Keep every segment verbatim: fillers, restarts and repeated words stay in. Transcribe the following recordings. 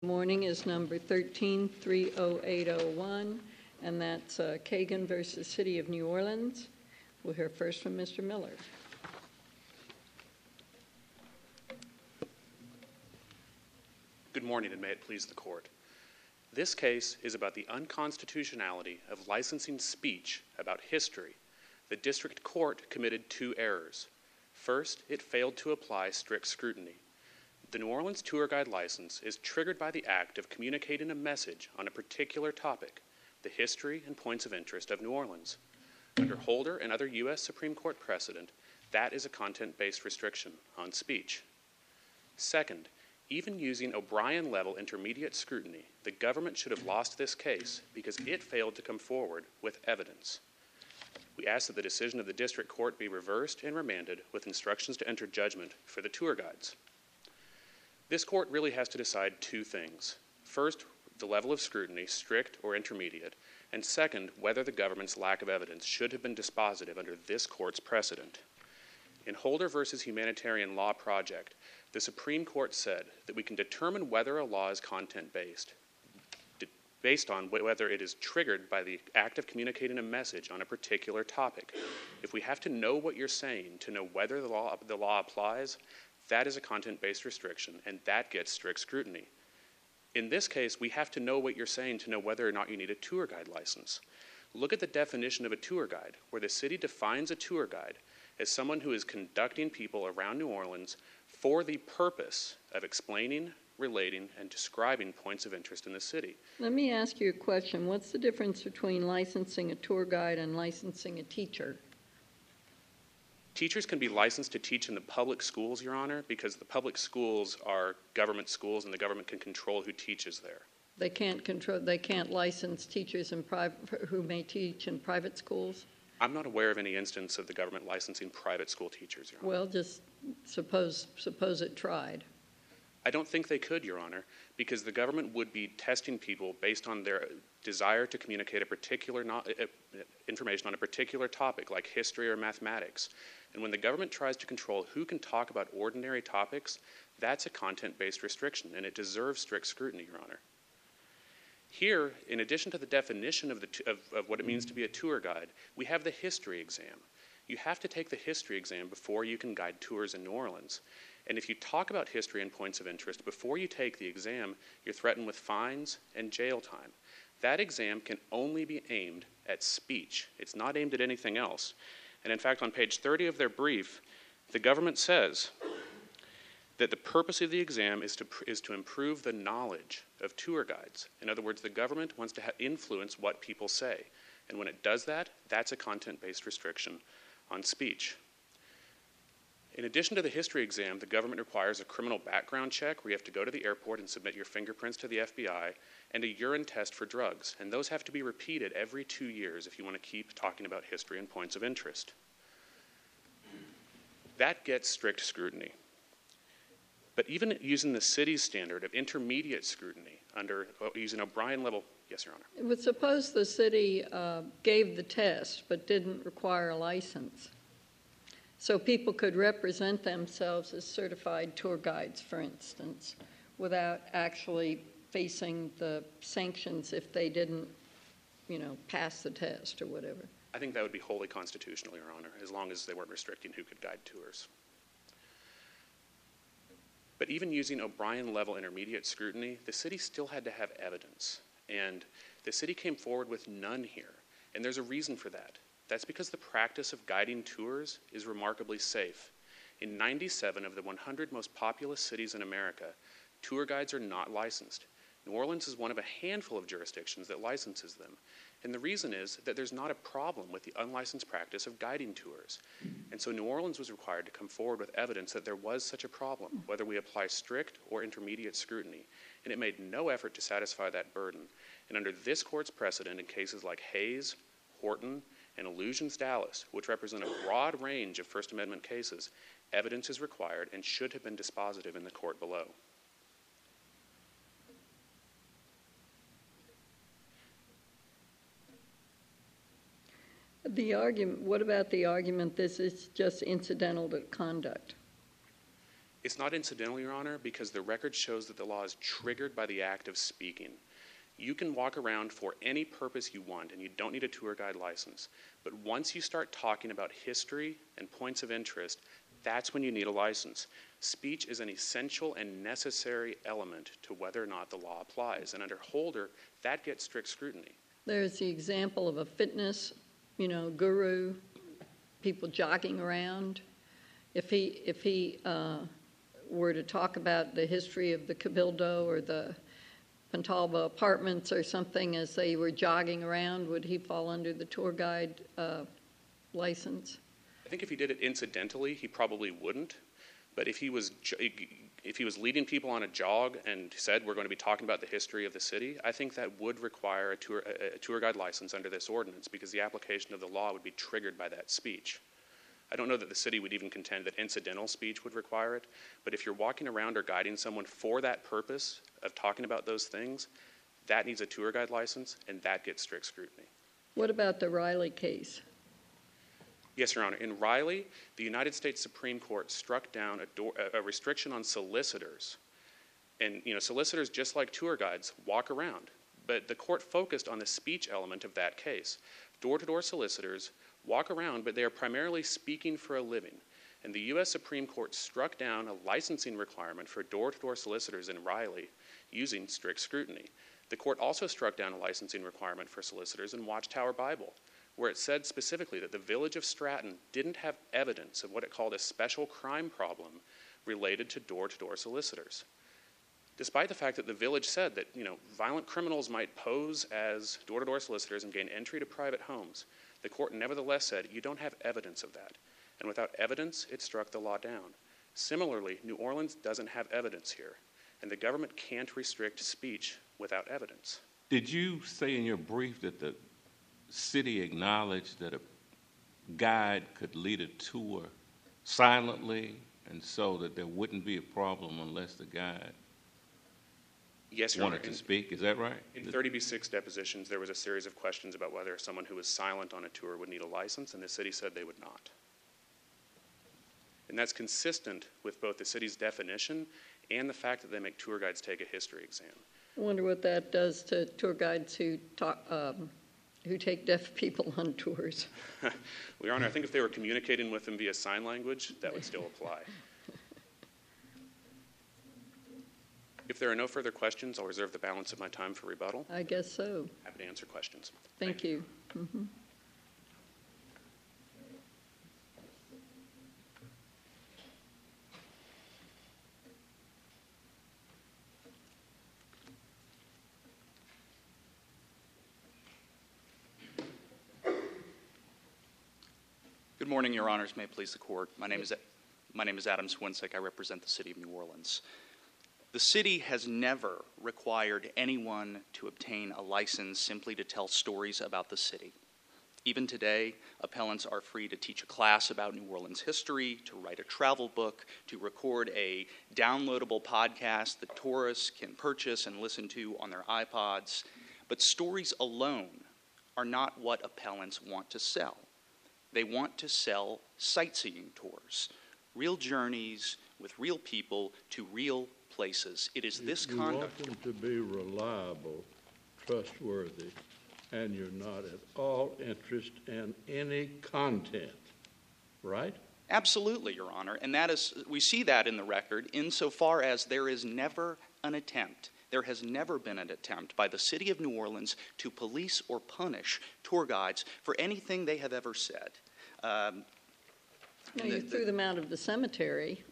Morning is number thirteen three oh eight oh one, and that's uh, Kagan versus City of New Orleans. We'll hear first from Mister Miller. Good morning, and may it please the court. This case is about the unconstitutionality of licensing speech about history. The district court committed two errors. First, it failed to apply strict scrutiny. The New Orleans tour guide license is triggered by the act of communicating a message on a particular topic, the history and points of interest of New Orleans. Under Holder and other U S Supreme Court precedent, that is a content-based restriction on speech. Second, even using O'Brien-level intermediate scrutiny, the government should have lost this case because it failed to come forward with evidence. We ask that the decision of the district court be reversed and remanded with instructions to enter judgment for the tour guides. This court really has to decide two things. First, the level of scrutiny, strict or intermediate, and second, whether the government's lack of evidence should have been dispositive under this court's precedent. In Holder versus Humanitarian Law Project, the Supreme Court said that we can determine whether a law is content-based based on whether it is triggered by the act of communicating a message on a particular topic. If we have to know what you're saying to know whether the law, the law applies, that is a content-based restriction, and that gets strict scrutiny. In this case, we have to know what you're saying to know whether or not you need a tour guide license. Look at the definition of a tour guide, where the city defines a tour guide as someone who is conducting people around New Orleans for the purpose of explaining, relating, and describing points of interest in the city. Let me ask you a question. What's the difference between licensing a tour guide and licensing a teacher? Teachers can be licensed to teach in the public schools, Your Honor, because the public schools are government schools and the government can control who teaches there. They can't control. They can't license teachers in private who may teach in private schools? I'm not aware of any instance of the government licensing private school teachers, Your Honor. Well, just suppose suppose it tried. I don't think they could, Your Honor, because the government would be testing people based on their desire to communicate a particular no- information on a particular topic, like history or mathematics. And when the government tries to control who can talk about ordinary topics, that's a content-based restriction, and it deserves strict scrutiny, Your Honor. Here, in addition to the definition of, the t- of, of what it means to be a tour guide, we have the history exam. You have to take the history exam before you can guide tours in New Orleans. And if you talk about history and points of interest before you take the exam, you're threatened with fines and jail time. That exam can only be aimed at speech. It's not aimed at anything else. And in fact, on page thirty of their brief, the government says that the purpose of the exam is to, is to improve the knowledge of tour guides. In other words, the government wants to ha- influence what people say. And when it does that, that's a content-based restriction on speech. In addition to the history exam, the government requires a criminal background check where you have to go to the airport and submit your fingerprints to the F B I, and a urine test for drugs. And those have to be repeated every two years if you want to keep talking about history and points of interest. That gets strict scrutiny. But even using the city's standard of intermediate scrutiny under using O'Brien level, yes, Your Honor. But suppose the city uh, gave the test but didn't require a license. So people could represent themselves as certified tour guides, for instance, without actually facing the sanctions if they didn't, you know, pass the test or whatever. I think that would be wholly constitutional, Your Honor, as long as they weren't restricting who could guide tours. But even using O'Brien-level intermediate scrutiny, the city still had to have evidence. And the city came forward with none here. And there's a reason for that. That's because the practice of guiding tours is remarkably safe. In ninety-seven of the one hundred most populous cities in America, tour guides are not licensed. New Orleans is one of a handful of jurisdictions that licenses them. And the reason is that there's not a problem with the unlicensed practice of guiding tours. And so New Orleans was required to come forward with evidence that there was such a problem, whether we apply strict or intermediate scrutiny. And it made no effort to satisfy that burden. And under this court's precedent in cases like Hayes, Horton, and Illusions Dallas, which represent a broad range of First Amendment cases, evidence is required and should have been dispositive in the court below. The argument, what about the argument this is just incidental to conduct? It's not incidental, Your Honor, because the record shows that the law is triggered by the act of speaking. You can walk around for any purpose you want, and you don't need a tour guide license. But once you start talking about history and points of interest, that's when you need a license. Speech is an essential and necessary element to whether or not the law applies. And under Holder, that gets strict scrutiny. There's the example of a fitness, you know, guru, people jogging around. If he, if he uh, were to talk about the history of the Cabildo or the Pontalba Apartments or something as they were jogging around, would he fall under the tour guide uh, license? I think if he did it incidentally, he probably wouldn't. But if he was if he was leading people on a jog and said we're going to be talking about the history of the city, I think that would require a tour, a tour guide license under this ordinance, because the application of the law would be triggered by that speech. I don't know that the city would even contend that incidental speech would require it, but if you're walking around or guiding someone for that purpose of talking about those things, that needs a tour guide license, and that gets strict scrutiny. What about the Riley case? Yes, Your Honor. In Riley, the United States Supreme Court struck down a, door, a restriction on solicitors. And, you know, solicitors, just like tour guides, walk around. But the court focused on the speech element of that case. Door-to-door solicitors walk around, but they are primarily speaking for a living. And the U S Supreme Court struck down a licensing requirement for door-to-door solicitors in Riley using strict scrutiny. The court also struck down a licensing requirement for solicitors in Watchtower Bible, where it said specifically that the village of Stratton didn't have evidence of what it called a special crime problem related to door-to-door solicitors. Despite the fact that the village said that, you know, violent criminals might pose as door-to-door solicitors and gain entry to private homes, the court nevertheless said you don't have evidence of that. And without evidence, it struck the law down. Similarly, New Orleans doesn't have evidence here, and the government can't restrict speech without evidence. Did you say in your brief that the city acknowledged that a guide could lead a tour silently, and so that there wouldn't be a problem unless the guide yes, Your wanted Honor. to speak? Is that right? In thirty B six depositions, there was a series of questions about whether someone who was silent on a tour would need a license, and the city said they would not. And that's consistent with both the city's definition and the fact that they make tour guides take a history exam. I wonder what that does to tour guides who talk, um, who take deaf people on tours. Well, Your Honor, I think if they were communicating with them via sign language, that would still apply. If there are no further questions, I'll reserve the balance of my time for rebuttal. I guess so. Happy to answer questions. Thank, Thank you. you. Mm-hmm. Good morning, Your Honors. May it please the Court. My name is my name is Adam Swinsick. I represent the City of New Orleans. The city has never required anyone to obtain a license simply to tell stories about the city. Even today, appellants are free to teach a class about New Orleans history, to write a travel book, to record a downloadable podcast that tourists can purchase and listen to on their iPods. But stories alone are not what appellants want to sell. They want to sell sightseeing tours, real journeys with real people to real places. It is this you conduct. You want them to be reliable, trustworthy, and you're not at all interested in any content, right? Absolutely, Your Honor. And that is, we see that in the record insofar as there is never an attempt. There has never been an attempt by the City of New Orleans to police or punish tour guides for anything they have ever said. Um, no, you the, threw them out of the cemetery.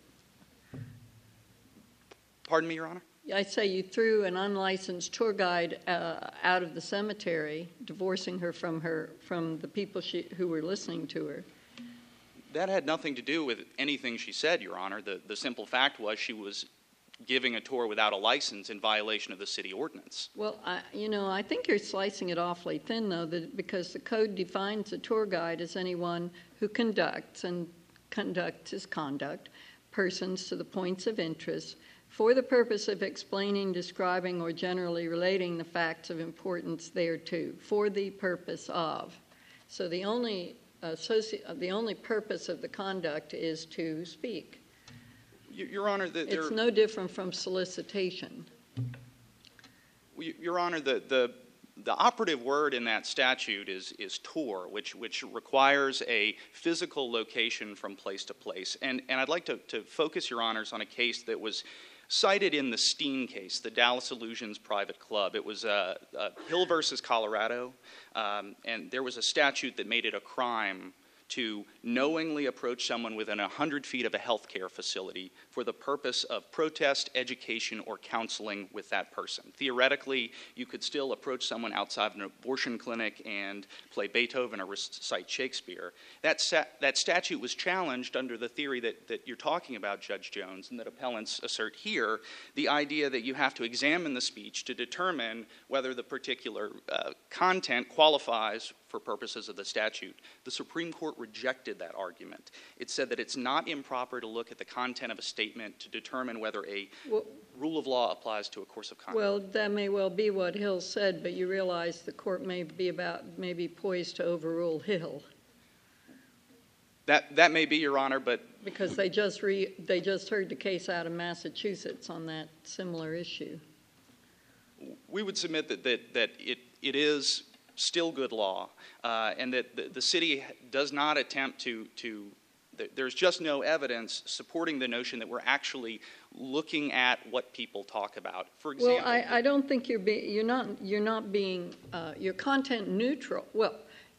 Pardon me, Your Honor? I say you threw an unlicensed tour guide uh, out of the cemetery, divorcing her from her from the people she, who were listening to her. That had nothing to do with anything she said, Your Honor. The, the simple fact was she was giving a tour without a license in violation of the city ordinance. Well, I, you know, I think you're slicing it awfully thin, though, that, because the code defines a tour guide as anyone who conducts, and conducts is conduct, persons to the points of interest for the purpose of explaining, describing, or generally relating the facts of importance thereto, for the purpose of. So the only, associ- the only purpose of the conduct is to speak. Your Honor, the, It's no different from solicitation. Your Honor, the, the, the operative word in that statute is, is tour, which, which requires a physical location from place to place. And, and I'd like to, to focus, Your Honors, on a case that was cited in the Steen case, the Dallas Illusions Private Club. It was uh, uh, Hill versus Colorado, um, and there was a statute that made it a crime to knowingly approach someone within one hundred feet of a healthcare facility for the purpose of protest, education, or counseling with that person. Theoretically, you could still approach someone outside of an abortion clinic and play Beethoven or recite Shakespeare. That, sa- that statute was challenged under the theory that, that you're talking about, Judge Jones, and that appellants assert here, the idea that you have to examine the speech to determine whether the particular uh, content qualifies for purposes of the statute. The Supreme Court rejected that argument. It said that it's not improper to look at the content of a statement to determine whether a Well, rule of law applies to a course of conduct. well, that may well be what Hill said, but you realize the court may be about, may be poised to overrule Hill. That, that may be, Your Honor, but Because they just re, they just heard the case out of Massachusetts on that similar issue. we would submit that, that, that it, it is still good law, uh, and that the, the city does not attempt to, to th- there's just no evidence supporting the notion that we're actually looking at what people talk about. For example, Well, I, I don't think you're be, you're not you're not being uh, you're content neutral. Well,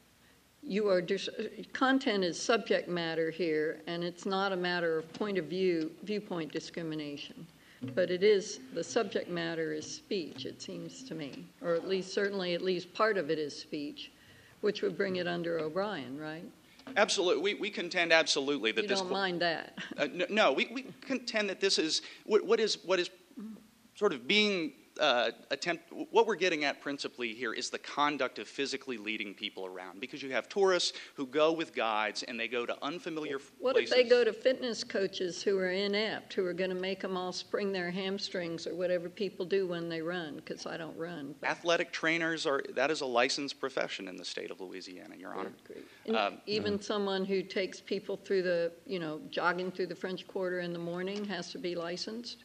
you are dis- content is subject matter here, and it's not a matter of point of view viewpoint discrimination. But it is, the subject matter is speech, it seems to me, or at least, certainly at least part of it is speech, which would bring it under O'Brien, right? absolutely, we, we contend absolutely that You this. don't mind that. Uh, no, no we, we contend that this is what, what is what is sort of being uh, attempt. What we're getting at principally here is the conduct of physically leading people around, because you have tourists who go with guides and they go to unfamiliar What places. if they go to fitness coaches who are inept, who are going to make them all spring their hamstrings or whatever people do when they run? Because I don't run. But Athletic trainers are that is a licensed profession in the state of Louisiana, Your Honor. And Um, even someone who takes people through the, you know, jogging through the French Quarter in the morning has to be licensed?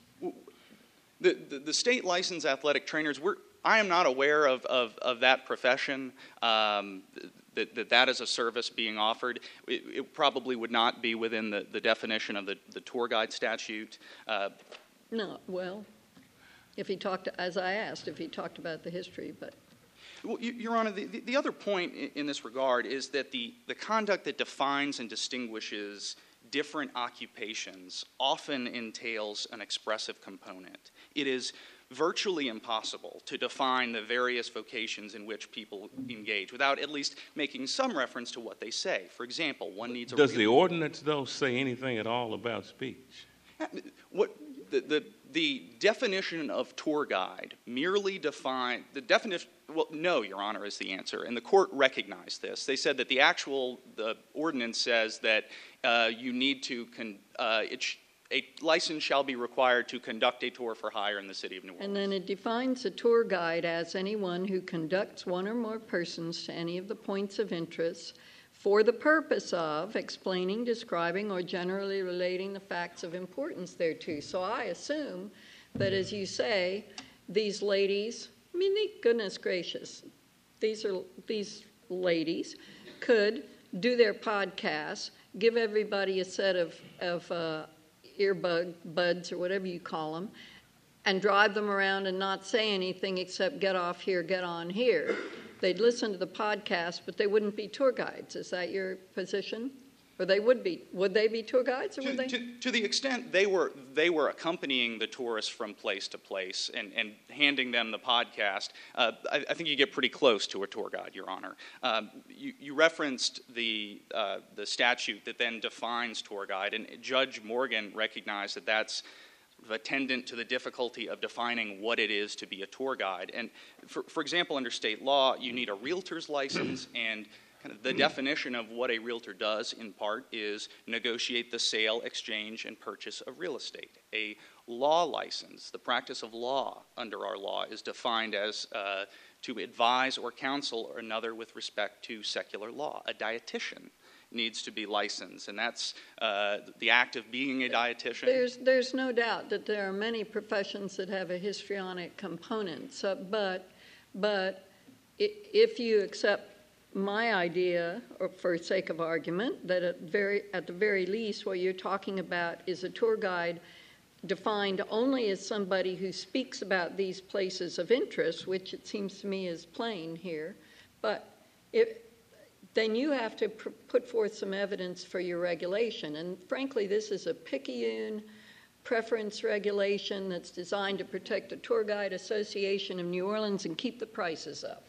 The, the, the state licensed athletic trainers, we're, I am not aware of, of, of that profession, um, that, that that is a service being offered. It, it probably would not be within the, the definition of the, the tour guide statute. Uh, No, well, if he talked, as I asked, if he talked about the history, but well, you- Your Honor, the, the other point in, in this regard is that the, the conduct that defines and distinguishes different occupations often entails an expressive component. It is virtually impossible to define the various vocations in which people engage without at least making some reference to what they say. For example, one needs a Does the real- ordinance, though, say anything at all about speech? What the, the the definition of tour guide merely define the definition. Well, no, Your Honor, is the answer, and the court recognized this. They said that the actual the ordinance says that uh, you need to con, uh, it sh- a license shall be required to conduct a tour for hire in the city of New Orleans. and then it defines a tour guide as anyone who conducts one or more persons to any of the points of interest for the purpose of explaining, describing, or generally relating the facts of importance thereto. So I assume that, as you say, these ladies, I mean, goodness gracious, these are these ladies could do their podcasts, give everybody a set of of uh, earbud buds or whatever you call them, and drive them around and not say anything except get off here, get on here. They'd listen to the podcast, but they wouldn't be tour guides. Is that your position? Or they would be. Would they be tour guides, or To, would they? to, to the extent they were they were accompanying the tourists from place to place and, and handing them the podcast, uh, I, I think you get pretty close to a tour guide, Your Honor. Um, you, you referenced the uh, the statute that then defines tour guide, and Judge Morgan recognized that that's attendant to the difficulty of defining what it is to be a tour guide. And for, for example, under state law, you need a realtor's license, and kind of the definition of what a realtor does in part is negotiate the sale, exchange, and purchase of real estate. A law license, the practice of law under our law, is defined as uh, to advise or counsel another with respect to secular law. A dietitian needs to be licensed, and that's uh, the act of being a dietitian. There's, there's no doubt that there are many professions that have a histrionic component, so, but, but if you accept my idea, or for sake of argument, that at, very, at the very least what you're talking about is a tour guide defined only as somebody who speaks about these places of interest, which it seems to me is plain here, but if, then you have to pr- put forth some evidence for your regulation. And frankly, this is a picayune preference regulation that's designed to protect the Tour Guide Association of New Orleans and keep the prices up.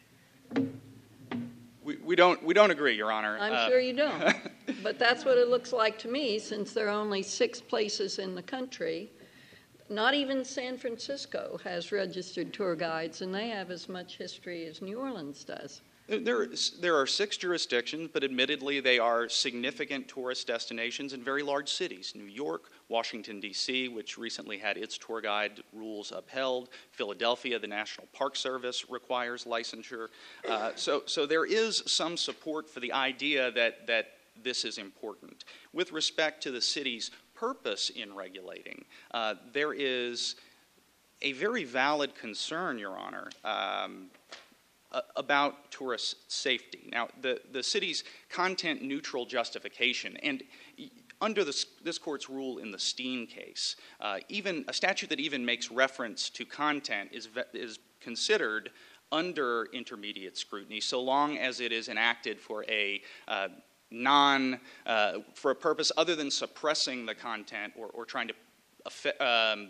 We, we don't we don't agree, Your Honor. I'm uh, sure you don't. But that's what it looks like to me, since there are only six places in the country. Not even San Francisco has registered tour guides, and they have as much history as New Orleans does. There, there are six jurisdictions, but admittedly they are significant tourist destinations in very large cities. New York, Washington, D C, which recently had its tour guide rules upheld. Philadelphia, the National Park Service requires licensure. Uh, so, so there is some support for the idea that, that this is important. With respect to the city's purpose in regulating, uh, there is a very valid concern, Your Honor, um, about tourist safety. Now, the, the city's content-neutral justification, and under this, this court's rule in the Steen case, uh, even a statute that even makes reference to content is, is considered under intermediate scrutiny, so long as it is enacted for a uh, non, uh, for a purpose other than suppressing the content or, or trying to, um,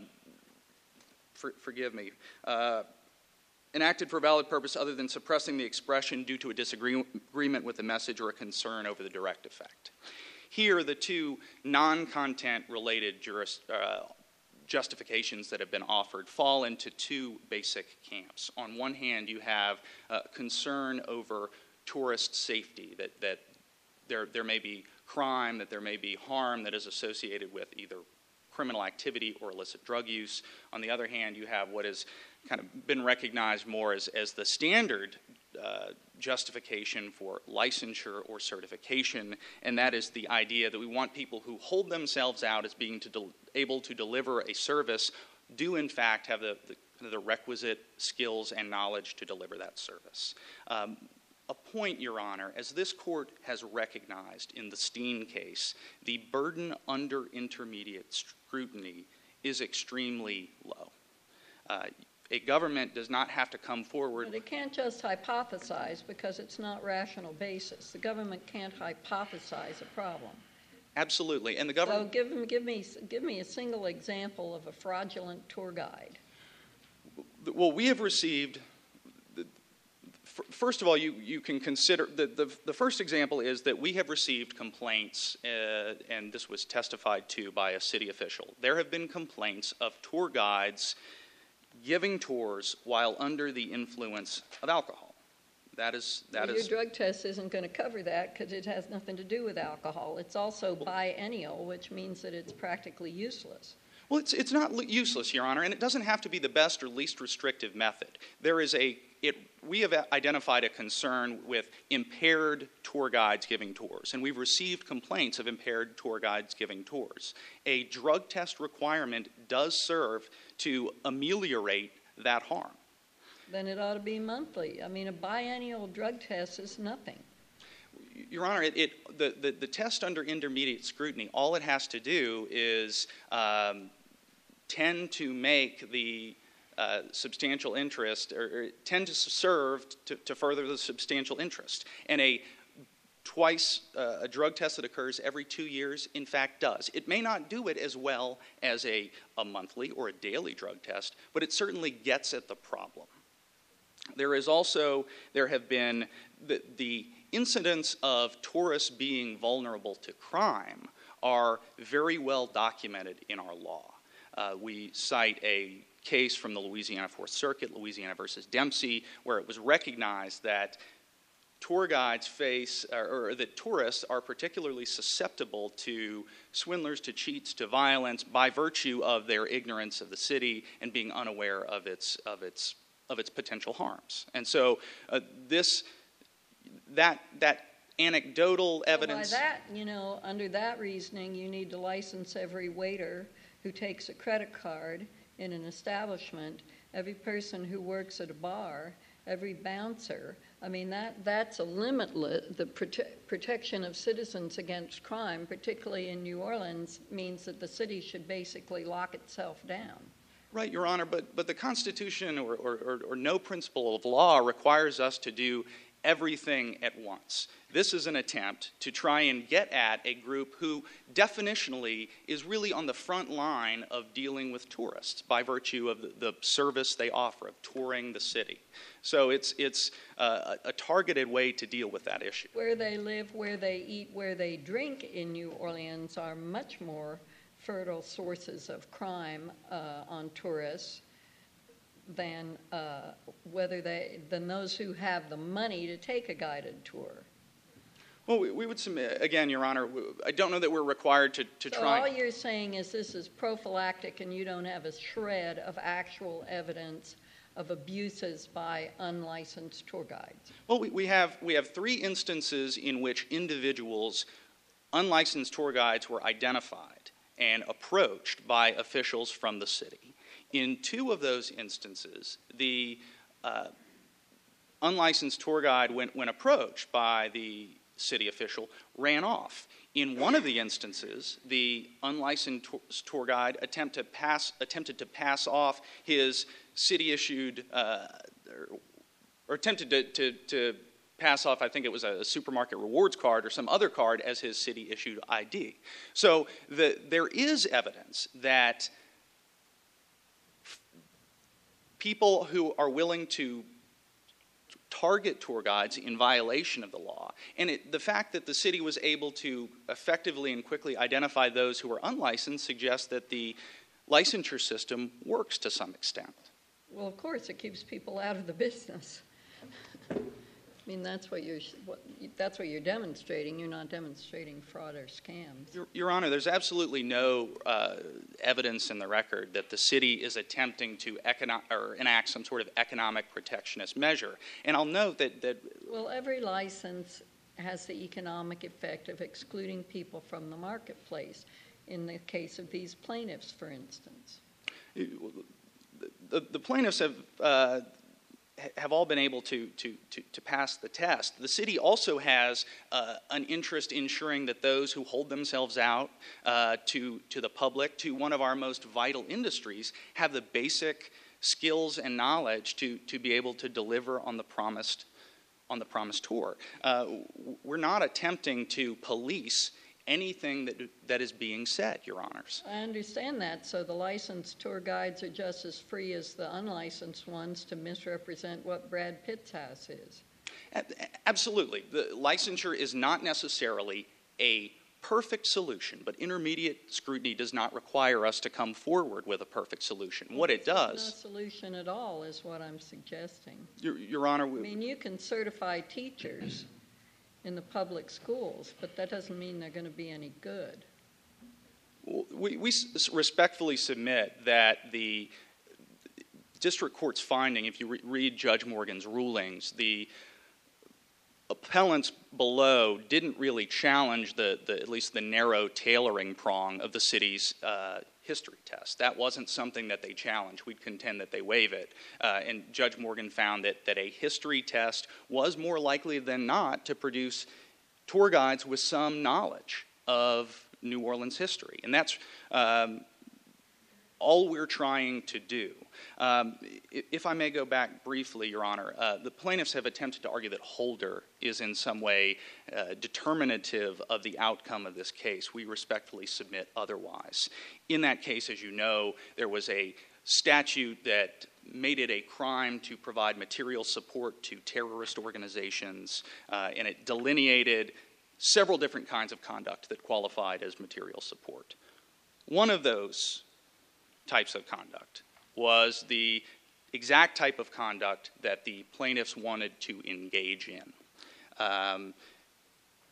for, forgive me, uh, enacted for a valid purpose other than suppressing the expression due to a disagreement with the message or a concern over the direct effect. Here, the two non-content related juris, uh, justifications that have been offered fall into two basic camps. On one hand, you have uh, concern over tourist safety, that, that there, there may be crime, that there may be harm that is associated with either criminal activity or illicit drug use. On the other hand, you have what has kind of been recognized more as, as the standard uh, justification for licensure or certification, and that is the idea that we want people who hold themselves out as being to del- able to deliver a service do in fact have the, the, the requisite skills and knowledge to deliver that service. Um, A point, Your Honor, as this court has recognized in the Steen case, the burden under intermediate scrutiny is extremely low. Uh, a government does not have to come forward. But it can't just hypothesize because it's not rational basis. The government can't hypothesize a problem. Absolutely, and the government. So give, give me give me a single example of a fraudulent tour guide. Well, we have received. First of all, you, you can consider, the, the, the first example is that we have received complaints, uh, and this was testified to by a city official. There have been complaints of tour guides giving tours while under the influence of alcohol. That is, that well, is. Your drug test isn't going to cover that because it has nothing to do with alcohol. It's also biennial, which means that it's practically useless. Well, it's, it's not useless, Your Honor, and it doesn't have to be the best or least restrictive method. There is a, it, we have identified a concern with impaired tour guides giving tours, and we've received complaints of impaired tour guides giving tours. A drug test requirement does serve to ameliorate that harm. Then it ought to be monthly. I mean, a biennial drug test is nothing. Your Honor, it, it, the, the, the test under intermediate scrutiny, all it has to do is um, tend to make the uh, substantial interest, or, or tend to serve to, to further the substantial interest. And a twice, uh, a drug test that occurs every two years, in fact, does. It may not do it as well as a, a monthly or a daily drug test, but it certainly gets at the problem. There is also, there have been the, the incidents of tourists being vulnerable to crime are very well documented in our law. Uh, we cite a case from the Louisiana Fourth Circuit, Louisiana versus Dempsey, where it was recognized that tour guides face, or, or that tourists are particularly susceptible to swindlers, to cheats, to violence by virtue of their ignorance of the city and being unaware of its of its of its potential harms. And so uh, this that that anecdotal evidence. Well, by that, you know, under that reasoning, you need to license every waiter who takes a credit card in an establishment, every person who works at a bar, every bouncer. I mean, that that's a limitless, the prote- protection of citizens against crime, particularly in New Orleans, means that the city should basically lock itself down. Right, Your Honor, but, but the Constitution or, or, or, or no principle of law requires us to do everything at once. This is an attempt to try and get at a group who definitionally is really on the front line of dealing with tourists by virtue of the, the service they offer of touring the city. So it's, it's uh, a targeted way to deal with that issue. Where they live, where they eat, where they drink in New Orleans are much more fertile sources of crime uh, on tourists than uh, whether they than those who have the money to take a guided tour. Well, we, we would submit, again, Your Honor, I don't know that we're required to, to so try. all you're saying is this is prophylactic and you don't have a shred of actual evidence of abuses by unlicensed tour guides. Well, we, we have we have three instances in which individuals, unlicensed tour guides, were identified and approached by officials from the city. In two of those instances, the uh, unlicensed tour guide, when, when approached by the city official, ran off. In one of the instances, the unlicensed tour guide attempt to pass, attempted to pass off his city-issued, uh, or, or attempted to, to, to pass off, I think it was a supermarket rewards card or some other card as his city-issued I D. So the, there is evidence that people who are willing to target tour guides in violation of the law, and it, the fact that the city was able to effectively and quickly identify those who were unlicensed suggests that the licensure system works to some extent. Well, of course, it keeps people out of the business. I mean, that's what you're what, that's what you're demonstrating. You're not demonstrating fraud or scams. Your, Your Honor, there's absolutely no uh, evidence in the record that the city is attempting to econo- or enact some sort of economic protectionist measure. And I'll note that, that well, every license has the economic effect of excluding people from the marketplace. In the case of these plaintiffs, for instance, the, the plaintiffs have. Uh, have all been able to, to, to, to pass the test. The city also has uh, an interest in ensuring that those who hold themselves out uh, to, to the public, to one of our most vital industries, have the basic skills and knowledge to, to be able to deliver on the promised, on the promised tour. Uh, we're not attempting to police anything that that is being said, Your Honors. I understand that. So the licensed tour guides are just as free as the unlicensed ones to misrepresent what Brad Pitt's house is. Absolutely. The licensure is not necessarily a perfect solution, but intermediate scrutiny does not require us to come forward with a perfect solution. What it does... It's no solution at all is what I'm suggesting. Your, Your Honor... We, I mean, you can certify teachers in the public schools, but that doesn't mean they're going to be any good. We, we respectfully submit that the district court's finding, if you re- read Judge Morgan's rulings, the appellants below didn't really challenge the, the at least the narrow tailoring prong of the city's uh, history test. That wasn't something that they challenged. We'd contend that they waive it. Uh, and Judge Morgan found that, that a history test was more likely than not to produce tour guides with some knowledge of New Orleans history. And that's um, all we're trying to do. Um, if I may go back briefly, Your Honor, uh, the plaintiffs have attempted to argue that Holder is in some way uh, determinative of the outcome of this case. We respectfully submit otherwise. In that case, as you know, there was a statute that made it a crime to provide material support to terrorist organizations, uh, and it delineated several different kinds of conduct that qualified as material support. One of those types of conduct was the exact type of conduct that the plaintiffs wanted to engage in. Um,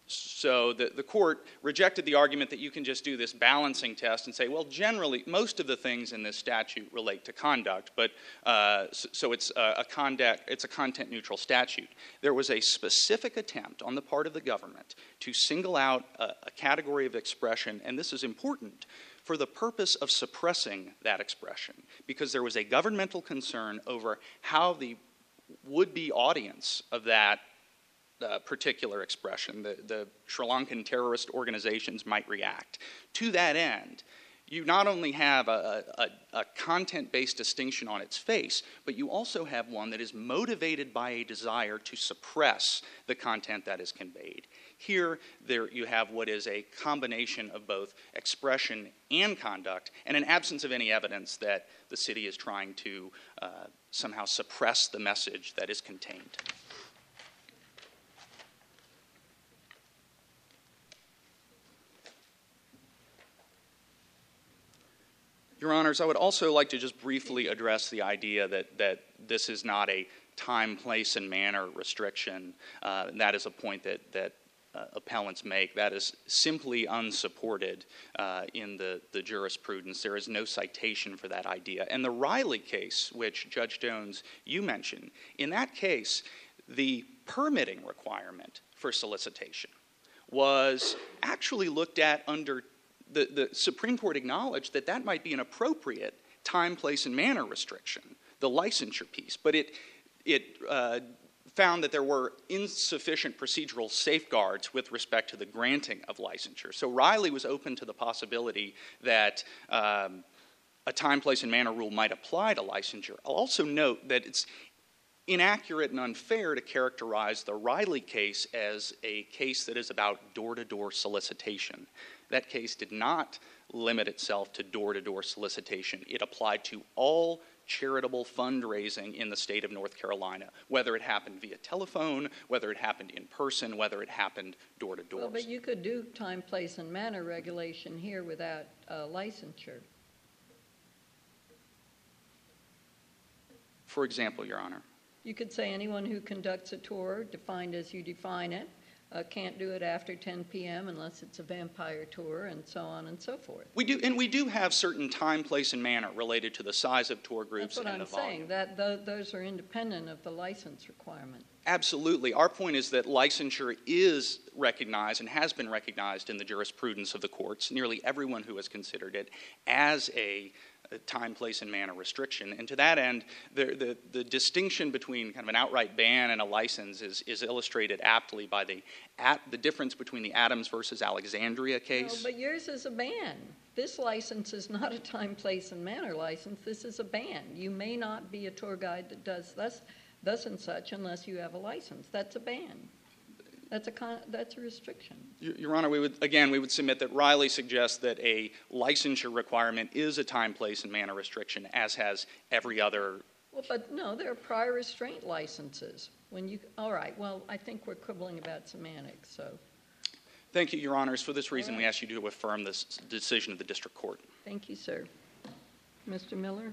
So the, the court rejected the argument that you can just do this balancing test and say, well, generally, most of the things in this statute relate to conduct, but uh, so, so it's a, a conduct, it's a content-neutral statute. There was a specific attempt on the part of the government to single out a, a category of expression, and this is important, for the purpose of suppressing that expression, because there was a governmental concern over how the would-be audience of that Uh, particular expression, the, the Sri Lankan terrorist organizations might react. To that end, you not only have a, a, a content-based distinction on its face, but you also have one that is motivated by a desire to suppress the content that is conveyed. Here, there you have what is a combination of both expression and conduct, and an absence of any evidence that the city is trying to uh, somehow suppress the message that is contained. Your Honors, I would also like to just briefly address the idea that, that this is not a time, place, and manner restriction. Uh, and that is a point that, that uh, appellants make. That is simply unsupported uh, in the, the jurisprudence. There is no citation for that idea. And the Riley case, which Judge Jones, you mentioned, in that case, the permitting requirement for solicitation was actually looked at under The, the Supreme Court acknowledged that that might be an appropriate time, place, and manner restriction, the licensure piece, but it, it uh, found that there were insufficient procedural safeguards with respect to the granting of licensure. So Riley was open to the possibility that um, a time, place, and manner rule might apply to licensure. I'll also note that it's inaccurate and unfair to characterize the Riley case as a case that is about door-to-door solicitation. That case did not limit itself to door-to-door solicitation. It applied to all charitable fundraising in the state of North Carolina, whether it happened via telephone, whether it happened in person, whether it happened door-to-door. Well, but you could do time, place, and manner regulation here without uh, licensure. For example, Your Honor. You could say anyone who conducts a tour, defined as you define it, Uh, can't do it after ten p.m. unless it's a vampire tour, and so on and so forth. We do, and we do have certain time, place, and manner related to the size of tour groups That's what and I'm the volume. saying. That th- those are independent of the license requirement. Absolutely. Our point is that licensure is recognized and has been recognized in the jurisprudence of the courts, nearly everyone who has considered it, as a time, place, and manner restriction. And to that end, the, the, the distinction between kind of an outright ban and a license is, is illustrated aptly by the, at, the difference between the Adams versus Alexandria case. No, but yours is a ban. This license is not a time, place, and manner license. This is a ban. You may not be a tour guide that does thus, thus and such unless you have a license. That's a ban. That's a con- that's a restriction. Your Honor, we would again we would submit that Riley suggests that a licensure requirement is a time, place, and manner restriction, as has every other. Well, but no, there are prior restraint licenses. When you all right, well, I think we're quibbling about semantics. So, thank you, Your Honors. For this reason, right. we ask you to affirm this decision of the district court. Thank you, sir. Mister Miller.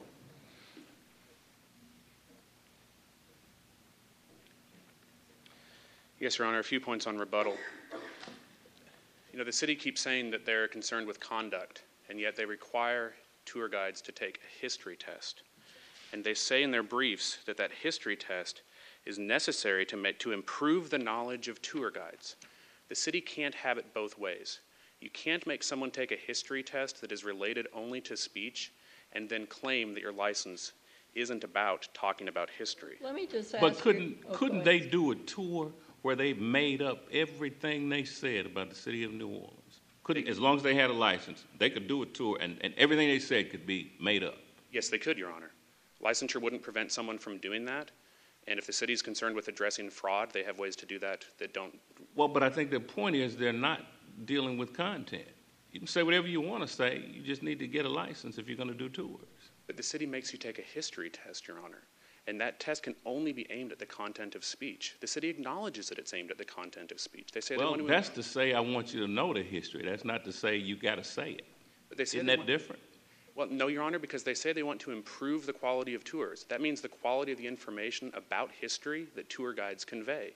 Yes, Your Honor, a few points on rebuttal. You know, the city keeps saying that they're concerned with conduct, and yet they require tour guides to take a history test. And they say in their briefs that that history test is necessary to make, to improve the knowledge of tour guides. The city can't have it both ways. You can't make someone take a history test that is related only to speech and then claim that your license isn't about talking about history. Let me just ask But couldn't you, oh, couldn't they do a tour where they made up everything they said about the city of New Orleans? Couldn't, as long as they had a license, they could do a tour, and, and everything they said could be made up. Yes, they could, Your Honor. Licensure wouldn't prevent someone from doing that. And if the city is concerned with addressing fraud, they have ways to do that that don't. Well, but I think the point is they're not dealing with content. You can say whatever you want to say. You just need to get a license if you're going to do tours. But the city makes you take a history test, Your Honor. And that test can only be aimed at the content of speech. The city acknowledges that it's aimed at the content of speech. They say Well, they want to that's to say I want you to know the history. That's not to say you got to say it. But they say Isn't they that want, different? Well, no, Your Honor, because they say they want to improve the quality of tours. That means the quality of the information about history that tour guides convey.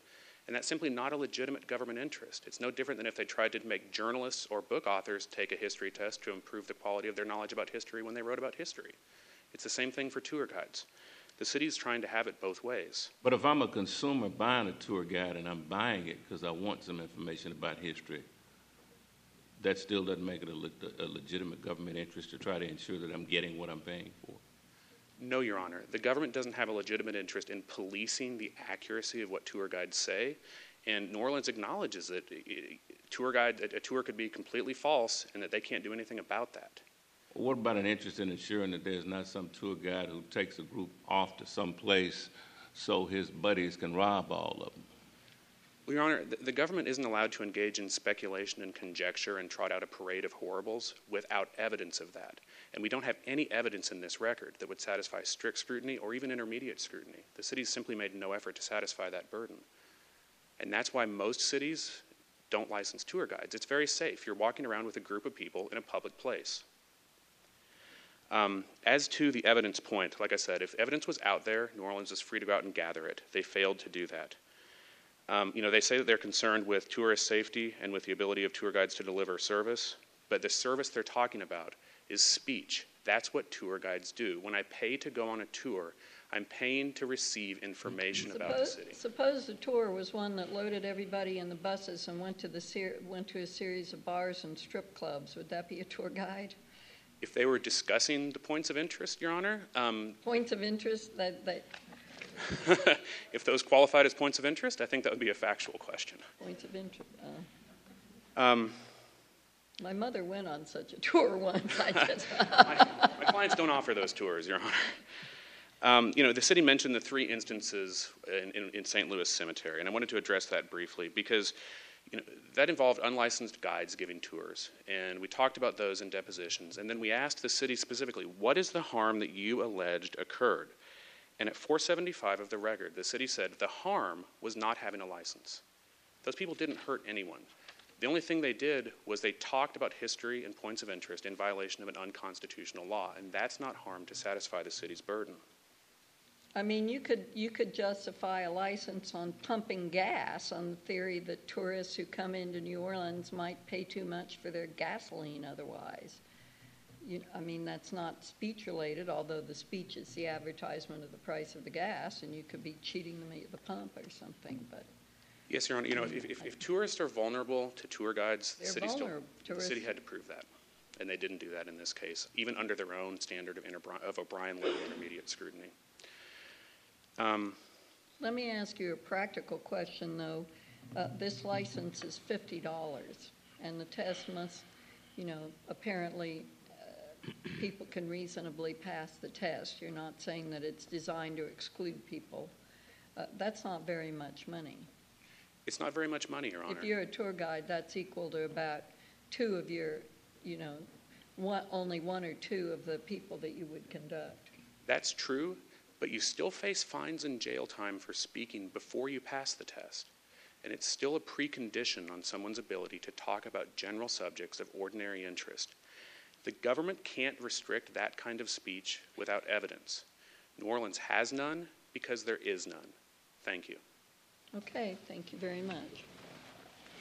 And that's simply not a legitimate government interest. It's no different than if they tried to make journalists or book authors take a history test to improve the quality of their knowledge about history when they wrote about history. It's the same thing for tour guides. The city is trying to have it both ways. But if I'm a consumer buying a tour guide and I'm buying it because I want some information about history, that still doesn't make it a, le- a legitimate government interest to try to ensure that I'm getting what I'm paying for. No, Your Honor. The government doesn't have a legitimate interest in policing the accuracy of what tour guides say, and New Orleans acknowledges that tour guide, a tour could be completely false and that they can't do anything about that. What about an interest in ensuring that there's not some tour guide who takes a group off to some place so his buddies can rob all of them? Well, Your Honor, the, the government isn't allowed to engage in speculation and conjecture and trot out a parade of horribles without evidence of that. And we don't have any evidence in this record that would satisfy strict scrutiny or even intermediate scrutiny. The city's simply made no effort to satisfy that burden. And that's why most cities don't license tour guides. It's very safe. You're walking around with a group of people in a public place. Um, as to the evidence point, like I said, if evidence was out there, New Orleans is free to go out and gather it. They failed to do that. Um, you know, they say that they're concerned with tourist safety and with the ability of tour guides to deliver service, but the service they're talking about is speech. That's what tour guides do. When I pay to go on a tour, I'm paying to receive information about the Suppose, city. suppose the tour was one that loaded everybody in the buses and went to the ser- went to a series of bars and strip clubs. Would that be a tour guide? If they were discussing the points of interest, Your Honor, um, Points of interest that, that if those qualified as points of interest, I think that would be a factual question. points of interest. Uh, Um, my mother went on such a tour once. I just my, my clients don't offer those tours, Your Honor. Um, you know, the city mentioned the three instances in, in, in Saint Louis Cemetery, and I wanted to address that briefly because you know, that involved unlicensed guides giving tours, and we talked about those in depositions, and then we asked the city specifically, what is the harm that you alleged occurred? And at four seventy-five of the record, the city said the harm was not having a license. Those people didn't hurt anyone. The only thing they did was they talked about history and points of interest in violation of an unconstitutional law, and that's not harm to satisfy the city's burden. I mean, you could you could justify a license on pumping gas on the theory that tourists who come into New Orleans might pay too much for their gasoline otherwise. You, I mean, that's not speech related, although the speech is the advertisement of the price of the gas, and you could be cheating them at the pump or something. But yes, Your Honor. You know, if, if, if tourists are vulnerable to tour guides, the city, still, the city had to prove that, and they didn't do that in this case, even under their own standard of, Interbri- of O'Brien-level intermediate scrutiny. Um, let me ask you a practical question, though. Uh, this license is fifty dollars, and the test must, you know, apparently uh, people can reasonably pass the test. You're not saying that it's designed to exclude people. Uh, that's not very much money. It's not very much money, Your Honor. If you're a tour guide, that's equal to about two of your, you know, one, only one or two of the people that you would conduct. That's true, but you still face fines and jail time for speaking before you pass the test. And it's still a precondition on someone's ability to talk about general subjects of ordinary interest. The government can't restrict that kind of speech without evidence. New Orleans has none because there is none. Thank you. Okay, thank you very much.